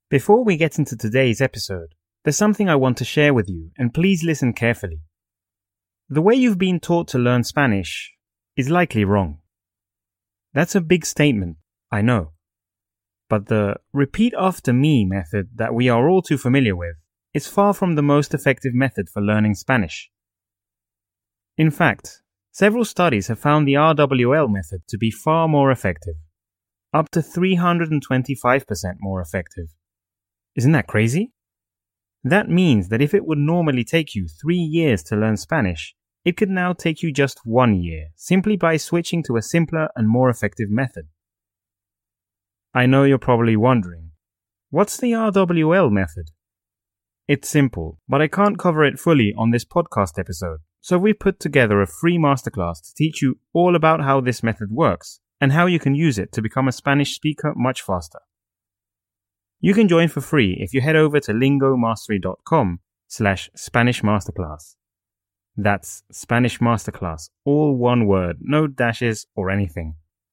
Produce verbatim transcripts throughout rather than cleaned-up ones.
Before we get into today's episode, there's something I want to share with you, and please listen carefully. The way you've been taught to learn Spanish is likely wrong. That's a big statement, I know. But the repeat after me method that we are all too familiar with is far from the most effective method for learning Spanish. In fact, several studies have found the R W L method to be far more effective, up to three hundred twenty-five percent more effective. Isn't that crazy? That means that if it would normally take you three years to learn Spanish, it could now take you just one year, simply by switching to a simpler and more effective method. I know you're probably wondering, what's the R W L method? It's simple, but I can't cover it fully on this podcast episode, so we've put together a free masterclass to teach you all about how this method works and how you can use it to become a Spanish speaker much faster. You can join for free if you head over to lingomastery.com slash Spanish Masterclass. That's Spanish Masterclass, all one word, no dashes or anything.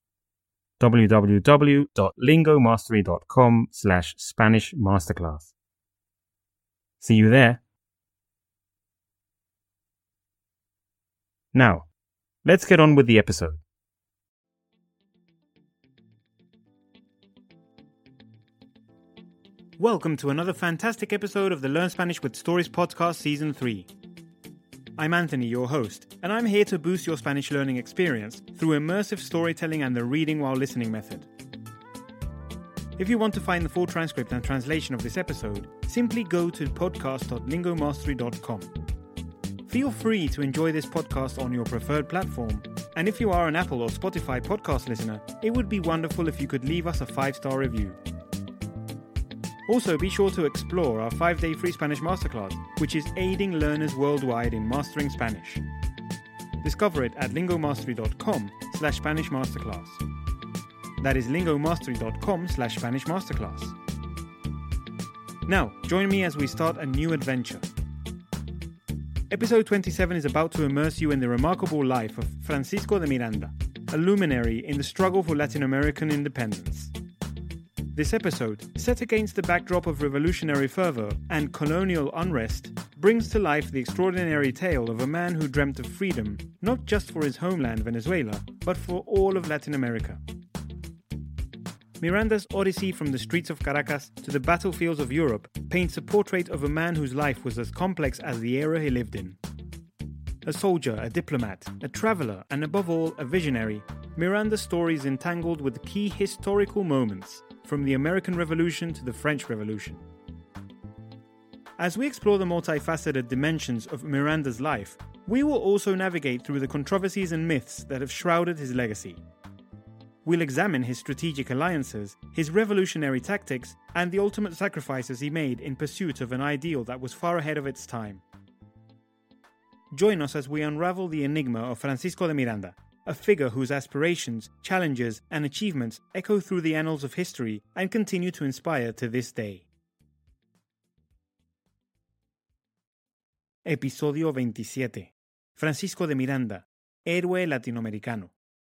www.lingomastery.com slash Spanish Masterclass. See you there. Now, let's get on with the episode. Welcome to another fantastic episode of the Learn Spanish with Stories podcast season three. I'm Anthony, your host, and I'm here to boost your Spanish learning experience through immersive storytelling and the reading while listening method. If you want to find the full transcript and translation of this episode, simply go to podcast dot lingomastery dot com. Feel free to enjoy this podcast on your preferred platform, and if you are an Apple or Spotify podcast listener, it would be wonderful if you could leave us a five-star review. Also, be sure to explore our five-day free Spanish masterclass, which is aiding learners worldwide in mastering Spanish. Discover it at lingomastery.com slash Spanish Masterclass. That is lingomastery.com slash Spanish Masterclass. Now, join me as we start a new adventure. Episode twenty-seven is about to immerse you in the remarkable life of Francisco de Miranda, a luminary in the struggle for Latin American independence. This episode, set against the backdrop of revolutionary fervor and colonial unrest, brings to life the extraordinary tale of a man who dreamt of freedom, not just for his homeland Venezuela, but for all of Latin America. Miranda's odyssey from the streets of Caracas to the battlefields of Europe paints a portrait of a man whose life was as complex as the era he lived in. A soldier, a diplomat, a traveler, and above all, a visionary, Miranda's story is entangled with key historical moments, from the American Revolution to the French Revolution. As we explore the multifaceted dimensions of Miranda's life, we will also navigate through the controversies and myths that have shrouded his legacy. We'll examine his strategic alliances, his revolutionary tactics, and the ultimate sacrifices he made in pursuit of an ideal that was far ahead of its time. Join us as we unravel the enigma of Francisco de Miranda, a figure whose aspirations, challenges, and achievements echo through the annals of history and continue to inspire to this day. Episodio veintisiete. Francisco de Miranda, héroe latinoamericano.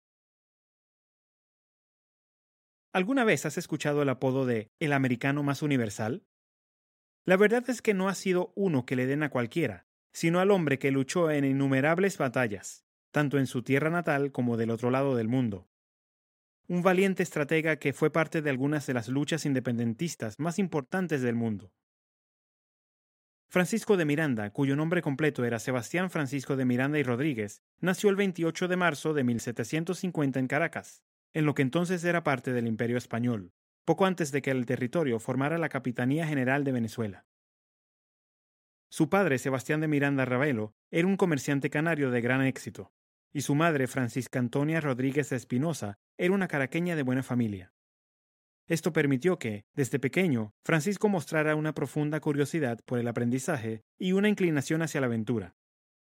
¿Alguna vez has escuchado el apodo de el americano más universal? La verdad es que no ha sido uno que le den a cualquiera, sino al hombre que luchó en innumerables batallas, tanto en su tierra natal como del otro lado del mundo. Un valiente estratega que fue parte de algunas de las luchas independentistas más importantes del mundo. Francisco de Miranda, cuyo nombre completo era Sebastián Francisco de Miranda y Rodríguez, nació el veintiocho de marzo de mil setecientos cincuenta en Caracas, en lo que entonces era parte del Imperio Español, poco antes de que el territorio formara la Capitanía General de Venezuela. Su padre, Sebastián de Miranda Ravelo, era un comerciante canario de gran éxito, y su madre, Francisca Antonia Rodríguez de Espinosa, era una caraqueña de buena familia. Esto permitió que, desde pequeño, Francisco mostrara una profunda curiosidad por el aprendizaje y una inclinación hacia la aventura.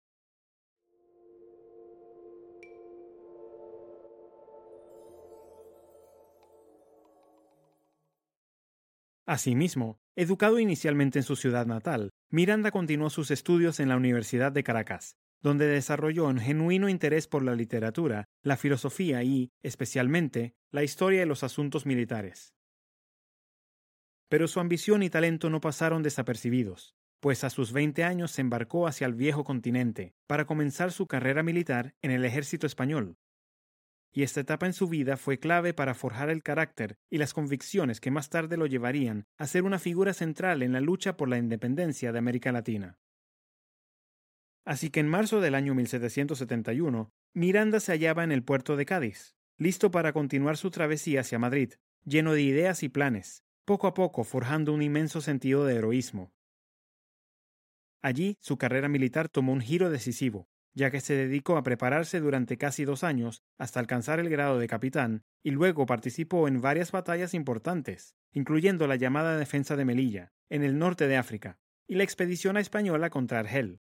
Asimismo, educado inicialmente en su ciudad natal, Miranda continuó sus estudios en la Universidad de Caracas, donde desarrolló un genuino interés por la literatura, la filosofía y, especialmente, la historia y los asuntos militares. Pero su ambición y talento no pasaron desapercibidos, pues a sus veinte años se embarcó hacia el viejo continente para comenzar su carrera militar en el ejército español. Y esta etapa en su vida fue clave para forjar el carácter y las convicciones que más tarde lo llevarían a ser una figura central en la lucha por la independencia de América Latina. Así que en marzo del año mil setecientos setenta y uno, Miranda se hallaba en el puerto de Cádiz, listo para continuar su travesía hacia Madrid, lleno de ideas y planes, poco a poco forjando un inmenso sentido de heroísmo. Allí, su carrera militar tomó un giro decisivo, ya que se dedicó a prepararse durante casi dos años hasta alcanzar el grado de capitán y luego participó en varias batallas importantes, incluyendo la llamada Defensa de Melilla, en el norte de África, y la expedición española contra Argel.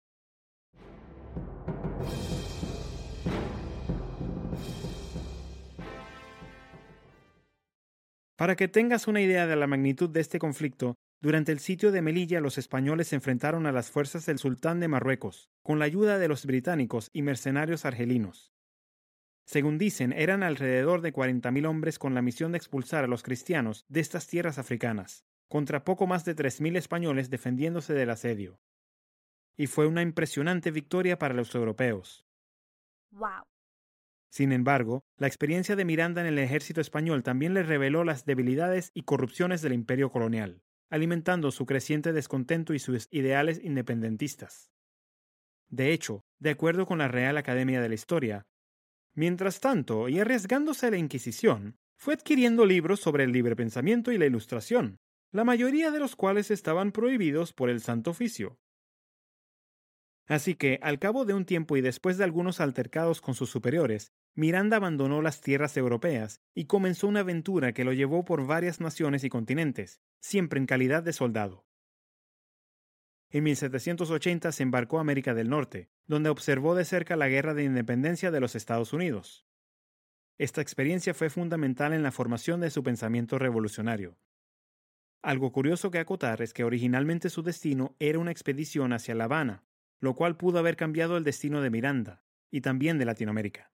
Para que tengas una idea de la magnitud de este conflicto, durante el sitio de Melilla los españoles se enfrentaron a las fuerzas del sultán de Marruecos, con la ayuda de los británicos y mercenarios argelinos. Según dicen, eran alrededor de cuarenta mil hombres con la misión de expulsar a los cristianos de estas tierras africanas, contra poco más de tres mil españoles defendiéndose del asedio. Y fue una impresionante victoria para los europeos. ¡Wow! Sin embargo, la experiencia de Miranda en el ejército español también le reveló las debilidades y corrupciones del imperio colonial, alimentando su creciente descontento y sus ideales independentistas. De hecho, de acuerdo con la Real Academia de la Historia, mientras tanto, y arriesgándose a la Inquisición, fue adquiriendo libros sobre el libre pensamiento y la ilustración, la mayoría de los cuales estaban prohibidos por el Santo Oficio. Así que, al cabo de un tiempo y después de algunos altercados con sus superiores, Miranda abandonó las tierras europeas y comenzó una aventura que lo llevó por varias naciones y continentes, siempre en calidad de soldado. En mil setecientos ochenta se embarcó a América del Norte, donde observó de cerca la Guerra de Independencia de los Estados Unidos. Esta experiencia fue fundamental en la formación de su pensamiento revolucionario. Algo curioso que acotar es que originalmente su destino era una expedición hacia La Habana, lo cual pudo haber cambiado el destino de Miranda, y también de Latinoamérica.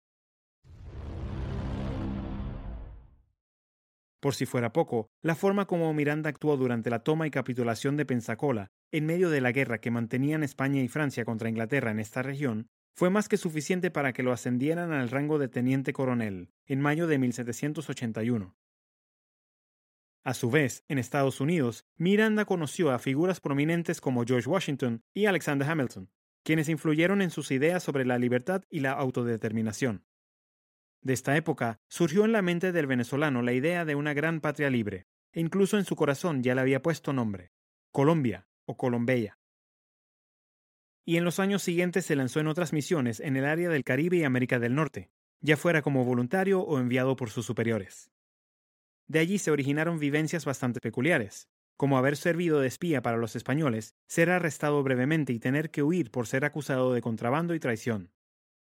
Por si fuera poco, la forma como Miranda actuó durante la toma y capitulación de Pensacola, en medio de la guerra que mantenían España y Francia contra Inglaterra en esta región, fue más que suficiente para que lo ascendieran al rango de teniente coronel, en mayo de mil setecientos ochenta y uno. A su vez, en Estados Unidos, Miranda conoció a figuras prominentes como George Washington y Alexander Hamilton, quienes influyeron en sus ideas sobre la libertad y la autodeterminación. De esta época, surgió en la mente del venezolano la idea de una gran patria libre, e incluso en su corazón ya le había puesto nombre, Colombia o Colombeya. Y en los años siguientes se lanzó en otras misiones en el área del Caribe y América del Norte, ya fuera como voluntario o enviado por sus superiores. De allí se originaron vivencias bastante peculiares, como haber servido de espía para los españoles, ser arrestado brevemente y tener que huir por ser acusado de contrabando y traición.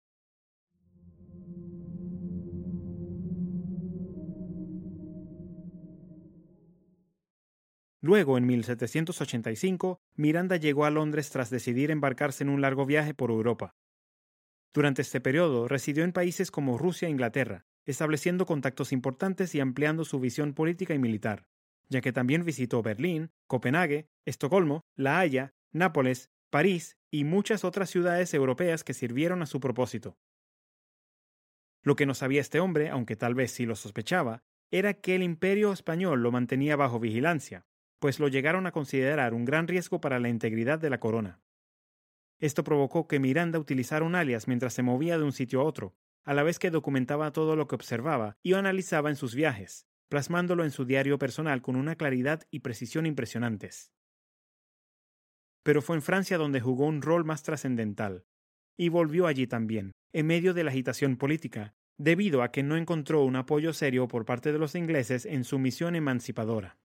Luego, en mil setecientos ochenta y cinco, Miranda llegó a Londres tras decidir embarcarse en un largo viaje por Europa. Durante este periodo residió en países como Rusia e Inglaterra, estableciendo contactos importantes y ampliando su visión política y militar, ya que también visitó Berlín, Copenhague, Estocolmo, La Haya, Nápoles, París y muchas otras ciudades europeas que sirvieron a su propósito. Lo que no sabía este hombre, aunque tal vez sí lo sospechaba, era que el imperio español lo mantenía bajo vigilancia, pues lo llegaron a considerar un gran riesgo para la integridad de la corona. Esto provocó que Miranda utilizara un alias mientras se movía de un sitio a otro, a la vez que documentaba todo lo que observaba y analizaba en sus viajes, plasmándolo en su diario personal con una claridad y precisión impresionantes. Pero fue en Francia donde jugó un rol más trascendental, y volvió allí también, en medio de la agitación política, debido a que no encontró un apoyo serio por parte de los ingleses en su misión emancipadora.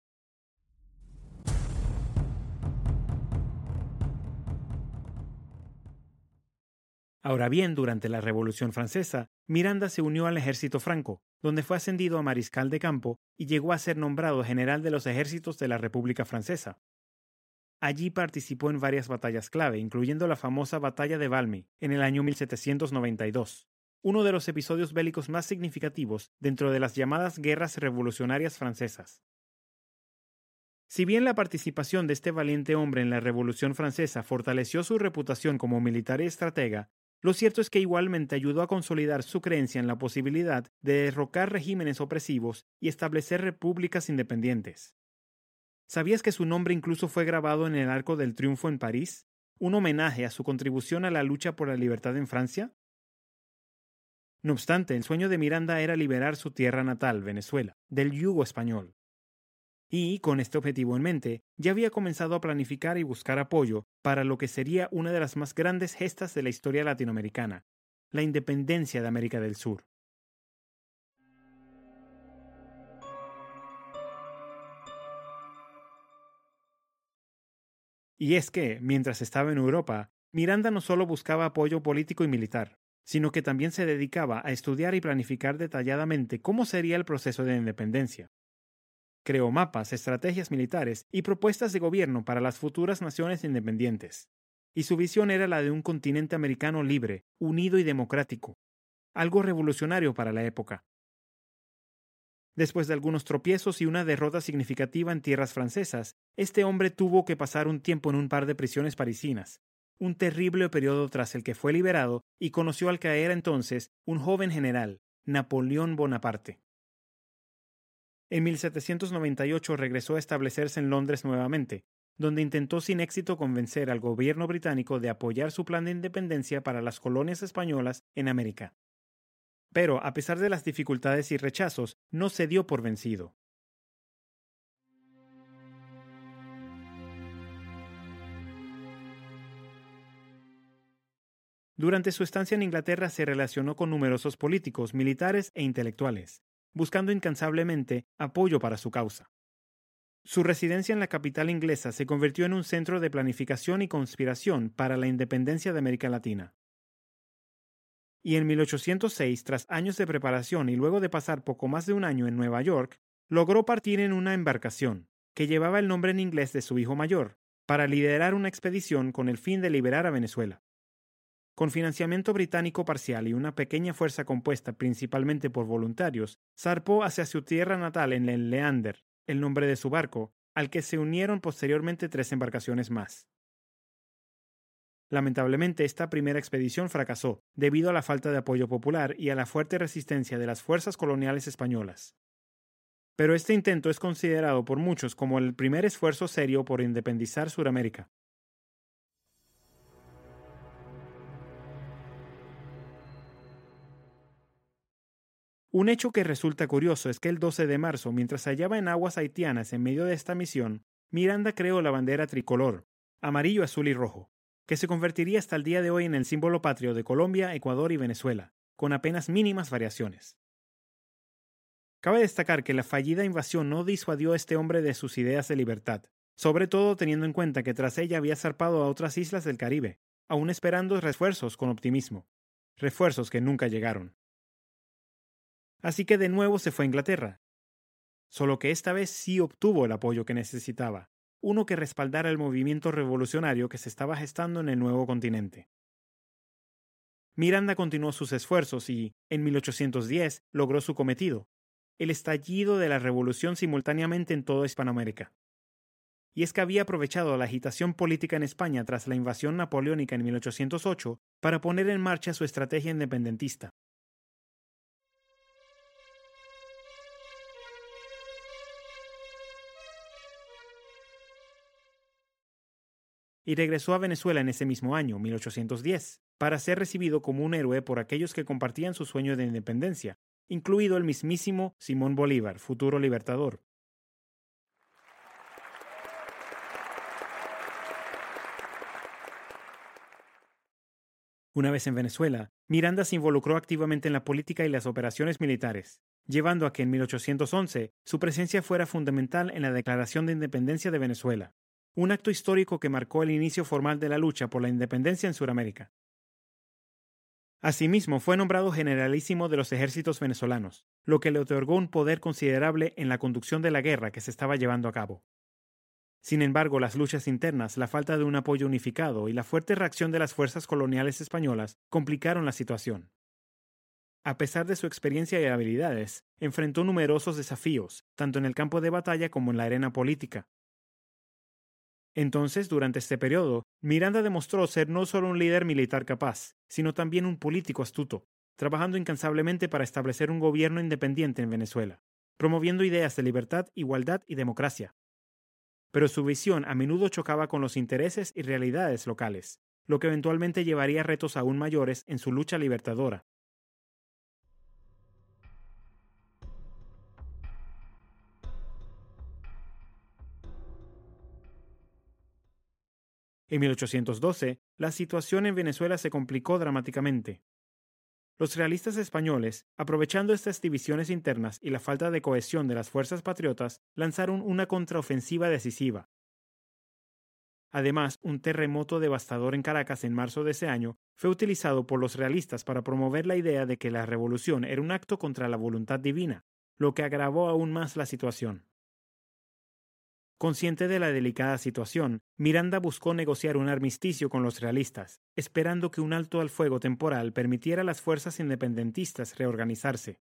Ahora bien, durante la Revolución Francesa, Miranda se unió al ejército franco, donde fue ascendido a mariscal de campo y llegó a ser nombrado general de los ejércitos de la República Francesa. Allí participó en varias batallas clave, incluyendo la famosa Batalla de Valmy en el año mil setecientos noventa y dos, uno de los episodios bélicos más significativos dentro de las llamadas guerras revolucionarias francesas. Si bien la participación de este valiente hombre en la Revolución Francesa fortaleció su reputación como militar y estratega, lo cierto es que igualmente ayudó a consolidar su creencia en la posibilidad de derrocar regímenes opresivos y establecer repúblicas independientes. ¿Sabías que su nombre incluso fue grabado en el Arco del Triunfo en París? ¿Un homenaje a su contribución a la lucha por la libertad en Francia? No obstante, el sueño de Miranda era liberar su tierra natal, Venezuela, del yugo español. Y, con este objetivo en mente, ya había comenzado a planificar y buscar apoyo para lo que sería una de las más grandes gestas de la historia latinoamericana, la independencia de América del Sur. Y es que, mientras estaba en Europa, Miranda no solo buscaba apoyo político y militar, sino que también se dedicaba a estudiar y planificar detalladamente cómo sería el proceso de independencia. Creó mapas, estrategias militares y propuestas de gobierno para las futuras naciones independientes. Y su visión era la de un continente americano libre, unido y democrático, algo revolucionario para la época. Después de algunos tropiezos y una derrota significativa en tierras francesas, este hombre tuvo que pasar un tiempo en un par de prisiones parisinas, un terrible periodo tras el que fue liberado y conoció al que era entonces un joven general, Napoleón Bonaparte. En mil setecientos noventa y ocho regresó a establecerse en Londres nuevamente, donde intentó sin éxito convencer al gobierno británico de apoyar su plan de independencia para las colonias españolas en América. Pero, a pesar de las dificultades y rechazos, no se dio por vencido. Durante su estancia en Inglaterra se relacionó con numerosos políticos, militares e intelectuales, buscando incansablemente apoyo para su causa. Su residencia en la capital inglesa se convirtió en un centro de planificación y conspiración para la independencia de América Latina. Y en mil ochocientos seis, tras años de preparación y luego de pasar poco más de un año en Nueva York, logró partir en una embarcación, que llevaba el nombre en inglés de su hijo mayor, para liderar una expedición con el fin de liberar a Venezuela. Con financiamiento británico parcial y una pequeña fuerza compuesta principalmente por voluntarios, zarpó hacia su tierra natal en el Leander, el nombre de su barco, al que se unieron posteriormente tres embarcaciones más. Lamentablemente, esta primera expedición fracasó debido a la falta de apoyo popular y a la fuerte resistencia de las fuerzas coloniales españolas. Pero este intento es considerado por muchos como el primer esfuerzo serio por independizar Suramérica. Un hecho que resulta curioso es que el doce de marzo, mientras se hallaba en aguas haitianas en medio de esta misión, Miranda creó la bandera tricolor, amarillo, azul y rojo, que se convertiría hasta el día de hoy en el símbolo patrio de Colombia, Ecuador y Venezuela, con apenas mínimas variaciones. Cabe destacar que la fallida invasión no disuadió a este hombre de sus ideas de libertad, sobre todo teniendo en cuenta que tras ella había zarpado a otras islas del Caribe, aún esperando refuerzos con optimismo, refuerzos que nunca llegaron. Así que de nuevo se fue a Inglaterra, solo que esta vez sí obtuvo el apoyo que necesitaba, uno que respaldara el movimiento revolucionario que se estaba gestando en el nuevo continente. Miranda continuó sus esfuerzos y, en mil ochocientos diez, logró su cometido, el estallido de la revolución simultáneamente en toda Hispanoamérica. Y es que había aprovechado la agitación política en España tras la invasión napoleónica en mil ochocientos ocho para poner en marcha su estrategia independentista. Y regresó a Venezuela en ese mismo año, mil ochocientos diez, para ser recibido como un héroe por aquellos que compartían su sueño de independencia, incluido el mismísimo Simón Bolívar, futuro libertador. Una vez en Venezuela, Miranda se involucró activamente en la política y las operaciones militares, llevando a que en mil ochocientos once su presencia fuera fundamental en la Declaración de Independencia de Venezuela, un acto histórico que marcó el inicio formal de la lucha por la independencia en Sudamérica. Asimismo, fue nombrado generalísimo de los ejércitos venezolanos, lo que le otorgó un poder considerable en la conducción de la guerra que se estaba llevando a cabo. Sin embargo, las luchas internas, la falta de un apoyo unificado y la fuerte reacción de las fuerzas coloniales españolas complicaron la situación. A pesar de su experiencia y habilidades, enfrentó numerosos desafíos, tanto en el campo de batalla como en la arena política. Entonces, durante este periodo, Miranda demostró ser no solo un líder militar capaz, sino también un político astuto, trabajando incansablemente para establecer un gobierno independiente en Venezuela, promoviendo ideas de libertad, igualdad y democracia. Pero su visión a menudo chocaba con los intereses y realidades locales, lo que eventualmente llevaría a retos aún mayores en su lucha libertadora. En mil ochocientos doce, la situación en Venezuela se complicó dramáticamente. Los realistas españoles, aprovechando estas divisiones internas y la falta de cohesión de las fuerzas patriotas, lanzaron una contraofensiva decisiva. Además, un terremoto devastador en Caracas en marzo de ese año fue utilizado por los realistas para promover la idea de que la revolución era un acto contra la voluntad divina, lo que agravó aún más la situación. Consciente de la delicada situación, Miranda buscó negociar un armisticio con los realistas, esperando que un alto al fuego temporal permitiera a las fuerzas independentistas reorganizarse.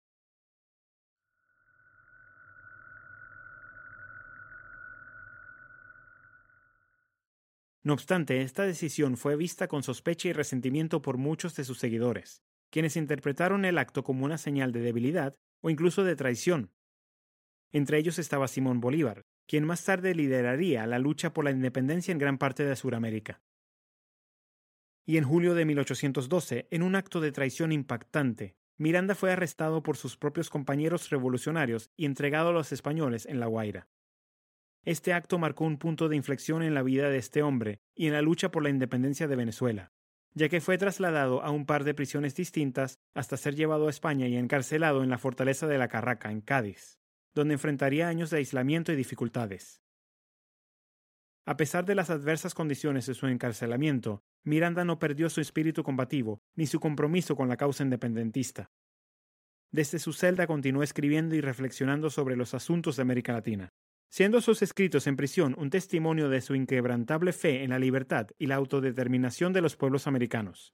No obstante, esta decisión fue vista con sospecha y resentimiento por muchos de sus seguidores, quienes interpretaron el acto como una señal de debilidad o incluso de traición. Entre ellos estaba Simón Bolívar, quien más tarde lideraría la lucha por la independencia en gran parte de Sudamérica. Y en julio de mil ochocientos doce, en un acto de traición impactante, Miranda fue arrestado por sus propios compañeros revolucionarios y entregado a los españoles en La Guaira. Este acto marcó un punto de inflexión en la vida de este hombre y en la lucha por la independencia de Venezuela, ya que fue trasladado a un par de prisiones distintas hasta ser llevado a España y encarcelado en la fortaleza de La Carraca, en Cádiz, donde enfrentaría años de aislamiento y dificultades. A pesar de las adversas condiciones de su encarcelamiento, Miranda no perdió su espíritu combativo ni su compromiso con la causa independentista. Desde su celda continuó escribiendo y reflexionando sobre los asuntos de América Latina, siendo sus escritos en prisión un testimonio de su inquebrantable fe en la libertad y la autodeterminación de los pueblos americanos.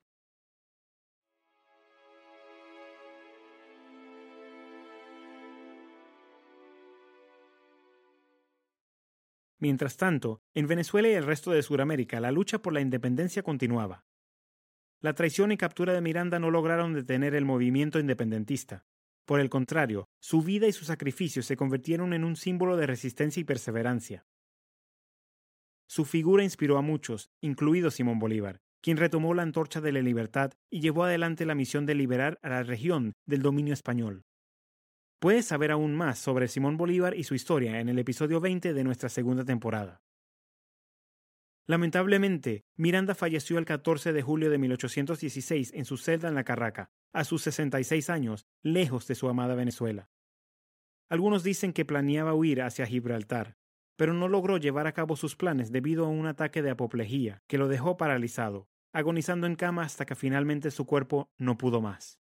Mientras tanto, en Venezuela y el resto de Sudamérica la lucha por la independencia continuaba. La traición y captura de Miranda no lograron detener el movimiento independentista. Por el contrario, su vida y su sacrificio se convirtieron en un símbolo de resistencia y perseverancia. Su figura inspiró a muchos, incluido Simón Bolívar, quien retomó la antorcha de la libertad y llevó adelante la misión de liberar a la región del dominio español. Puedes saber aún más sobre Simón Bolívar y su historia en el episodio veinte de nuestra segunda temporada. Lamentablemente, Miranda falleció el catorce de julio de mil ochocientos dieciséis en su celda en La Carraca, a sus sesenta y seis años, lejos de su amada Venezuela. Algunos dicen que planeaba huir hacia Gibraltar, pero no logró llevar a cabo sus planes debido a un ataque de apoplejía que lo dejó paralizado, agonizando en cama hasta que finalmente su cuerpo no pudo más.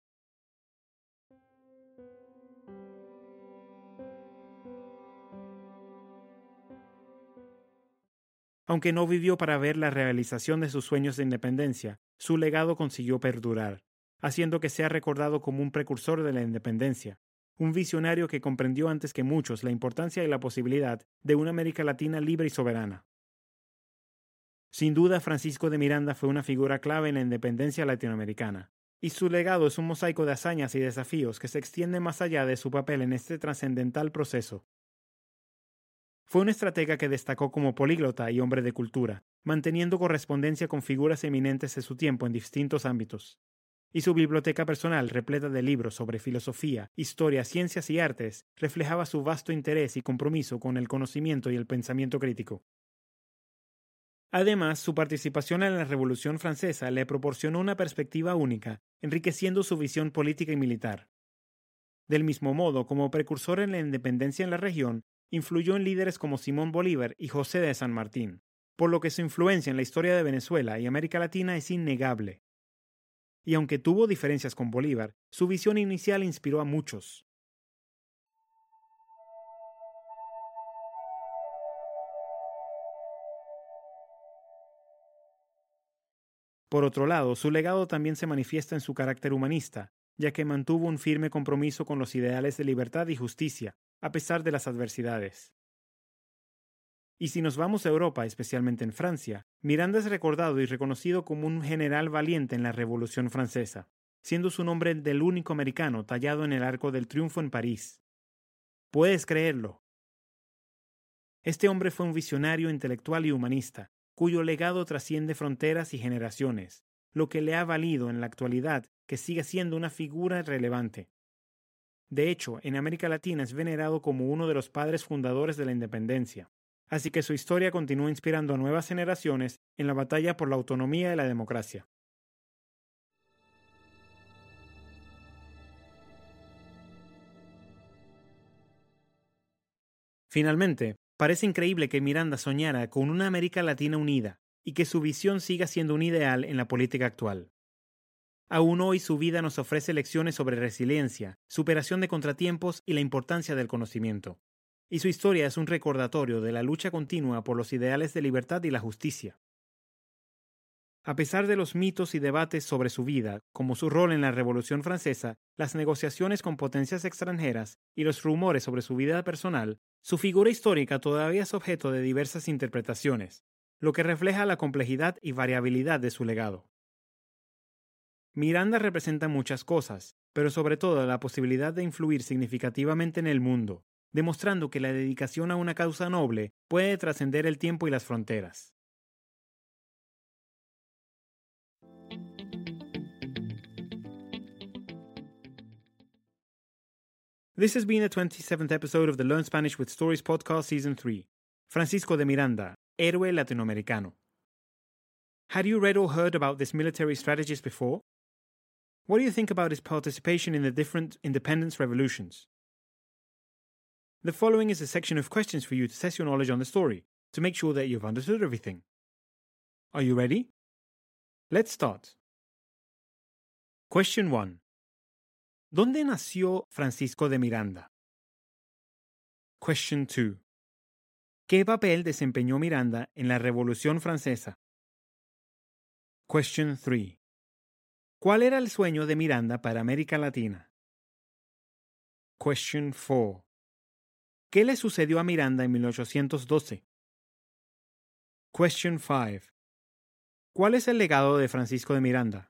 Aunque no vivió para ver la realización de sus sueños de independencia, su legado consiguió perdurar, haciendo que sea recordado como un precursor de la independencia, un visionario que comprendió antes que muchos la importancia y la posibilidad de una América Latina libre y soberana. Sin duda, Francisco de Miranda fue una figura clave en la independencia latinoamericana, y su legado es un mosaico de hazañas y desafíos que se extiende más allá de su papel en este trascendental proceso. Fue un estratega que destacó como políglota y hombre de cultura, manteniendo correspondencia con figuras eminentes de su tiempo en distintos ámbitos. Y su biblioteca personal, repleta de libros sobre filosofía, historia, ciencias y artes, reflejaba su vasto interés y compromiso con el conocimiento y el pensamiento crítico. Además, su participación en la Revolución Francesa le proporcionó una perspectiva única, enriqueciendo su visión política y militar. Del mismo modo, como precursor en la independencia en la región, influyó en líderes como Simón Bolívar y José de San Martín, por lo que su influencia en la historia de Venezuela y América Latina es innegable. Y aunque tuvo diferencias con Bolívar, su visión inicial inspiró a muchos. Por otro lado, su legado también se manifiesta en su carácter humanista, ya que mantuvo un firme compromiso con los ideales de libertad y justicia, a pesar de las adversidades. Y si nos vamos a Europa, especialmente en Francia, Miranda es recordado y reconocido como un general valiente en la Revolución Francesa, siendo su nombre del único americano tallado en el Arco del Triunfo en París. ¿Puedes creerlo? Este hombre fue un visionario intelectual y humanista, cuyo legado trasciende fronteras y generaciones, lo que le ha valido en la actualidad que siga siendo una figura relevante. De hecho, en América Latina es venerado como uno de los padres fundadores de la independencia, así que su historia continúa inspirando a nuevas generaciones en la batalla por la autonomía y la democracia. Finalmente, parece increíble que Miranda soñara con una América Latina unida y que su visión siga siendo un ideal en la política actual. Aún hoy su vida nos ofrece lecciones sobre resiliencia, superación de contratiempos y la importancia del conocimiento. Y su historia es un recordatorio de la lucha continua por los ideales de libertad y la justicia. A pesar de los mitos y debates sobre su vida, como su rol en la Revolución Francesa, las negociaciones con potencias extranjeras y los rumores sobre su vida personal, su figura histórica todavía es objeto de diversas interpretaciones, lo que refleja la complejidad y variabilidad de su legado. Miranda representa muchas cosas, pero sobre todo la posibilidad de influir significativamente en el mundo, demostrando que la dedicación a una causa noble puede trascender el tiempo y las fronteras. This has been the twenty-seventh episode of the Learn Spanish with Stories podcast season three. Francisco de Miranda, héroe latinoamericano. Had you read or heard about this military strategist before? What do you think about his participation in the different independence revolutions? The following is a section of questions for you to test your knowledge on the story, to make sure that you've understood everything. Are you ready? Let's start. Question one. ¿Dónde nació Francisco de Miranda? Question two. ¿Qué papel desempeñó Miranda en la Revolución Francesa? Question three. ¿Cuál era el sueño de Miranda para América Latina? Question four. ¿Qué le sucedió a Miranda en mil ochocientos doce? Question five. ¿Cuál es el legado de Francisco de Miranda?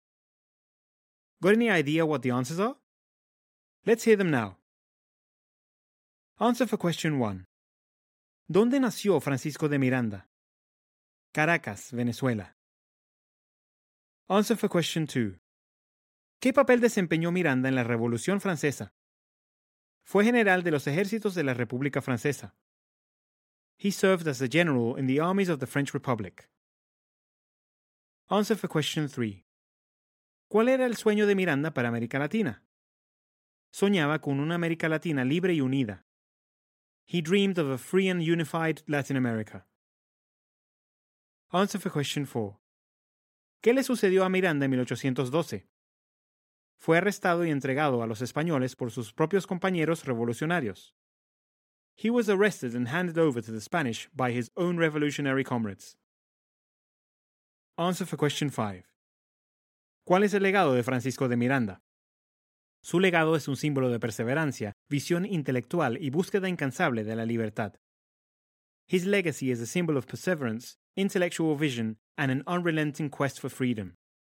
Got any idea what the answers are? Let's hear them now. Answer for question one. ¿Dónde nació Francisco de Miranda? Caracas, Venezuela. Answer for question two. ¿Qué papel desempeñó Miranda en la Revolución Francesa? Fue general de los ejércitos de la República Francesa. He served as a general in the armies of the French Republic. Answer for question three. ¿Cuál era el sueño de Miranda para América Latina? Soñaba con una América Latina libre y unida. He dreamed of a free and unified Latin America. Answer for question four. ¿Qué le sucedió a Miranda en mil ochocientos doce? Fue arrestado y entregado a los españoles por sus propios compañeros revolucionarios. He was arrested and handed over to the Spanish by his own revolutionary comrades. Answer for question five. ¿Cuál es el legado de Francisco de Miranda? Su legado es un símbolo de perseverancia, visión intelectual y búsqueda incansable de la libertad. His legacy is a symbol of perseverance, intellectual vision, and an unrelenting quest for freedom.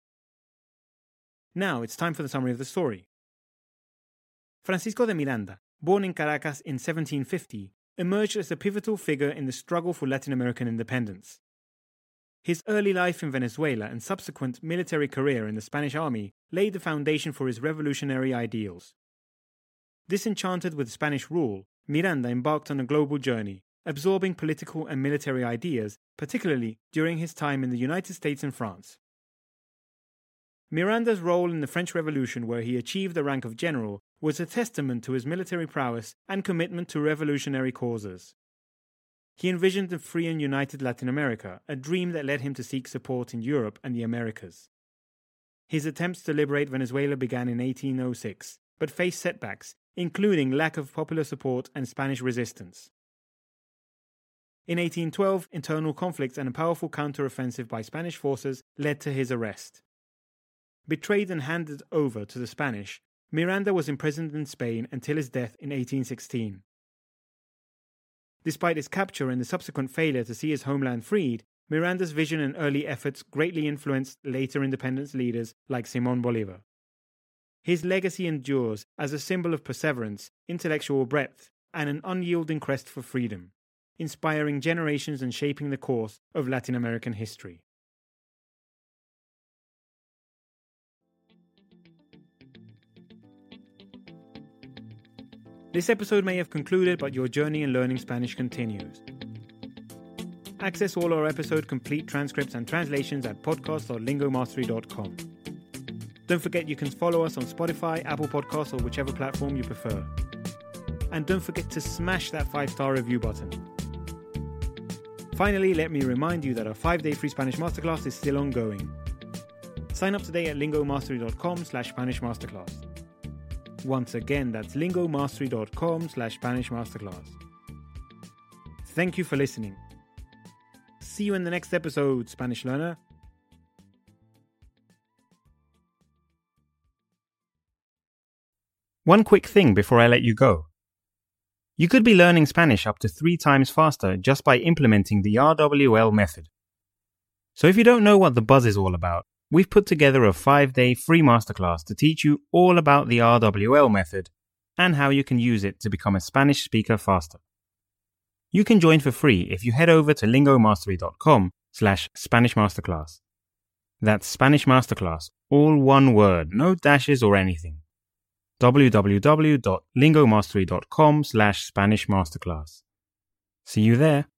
Now it's time for the summary of the story. Francisco de Miranda, born in Caracas in seventeen fifty, emerged as a pivotal figure in the struggle for Latin American independence. His early life in Venezuela and subsequent military career in the Spanish army laid the foundation for his revolutionary ideals. Disenchanted with Spanish rule, Miranda embarked on a global journey, absorbing political and military ideas, particularly during his time in the United States and France. Miranda's role in the French Revolution, where he achieved the rank of general, was a testament to his military prowess and commitment to revolutionary causes. He envisioned a free and united Latin America, a dream that led him to seek support in Europe and the Americas. His attempts to liberate Venezuela began in eighteen oh six, but faced setbacks, including lack of popular support and Spanish resistance. In eighteen twelve, internal conflicts and a powerful counter-offensive by Spanish forces led to his arrest. Betrayed and handed over to the Spanish, Miranda was imprisoned in Spain until his death in eighteen sixteen. Despite his capture and the subsequent failure to see his homeland freed, Miranda's vision and early efforts greatly influenced later independence leaders like Simón Bolívar. His legacy endures as a symbol of perseverance, intellectual breadth, and an unyielding quest for freedom, inspiring generations and shaping the course of Latin American history. This episode may have concluded, but your journey in learning Spanish continues. Access all our episode complete transcripts and translations at podcast dot lingomastery dot com. Don't forget you can follow us on Spotify, Apple Podcasts, or whichever platform you prefer. And don't forget to smash that five-star review button. Finally, let me remind you that our five-day free Spanish masterclass is still ongoing. Sign up today at lingomastery dot com slash Spanish masterclass. Once again, that's lingomastery dot com slash Spanish masterclass. Thank you for listening. See you in the next episode, Spanish learner. One quick thing before I let you go. You could be learning Spanish up to three times faster just by implementing the R W L method. So if you don't know what the buzz is all about, we've put together a five-day free masterclass to teach you all about the R W L method and how you can use it to become a Spanish speaker faster. You can join for free if you head over to lingomastery dot com slash Spanish masterclass. That's Spanish masterclass, all one word, no dashes or anything. w w w dot lingomastery dot com slash Spanish masterclass. See you there.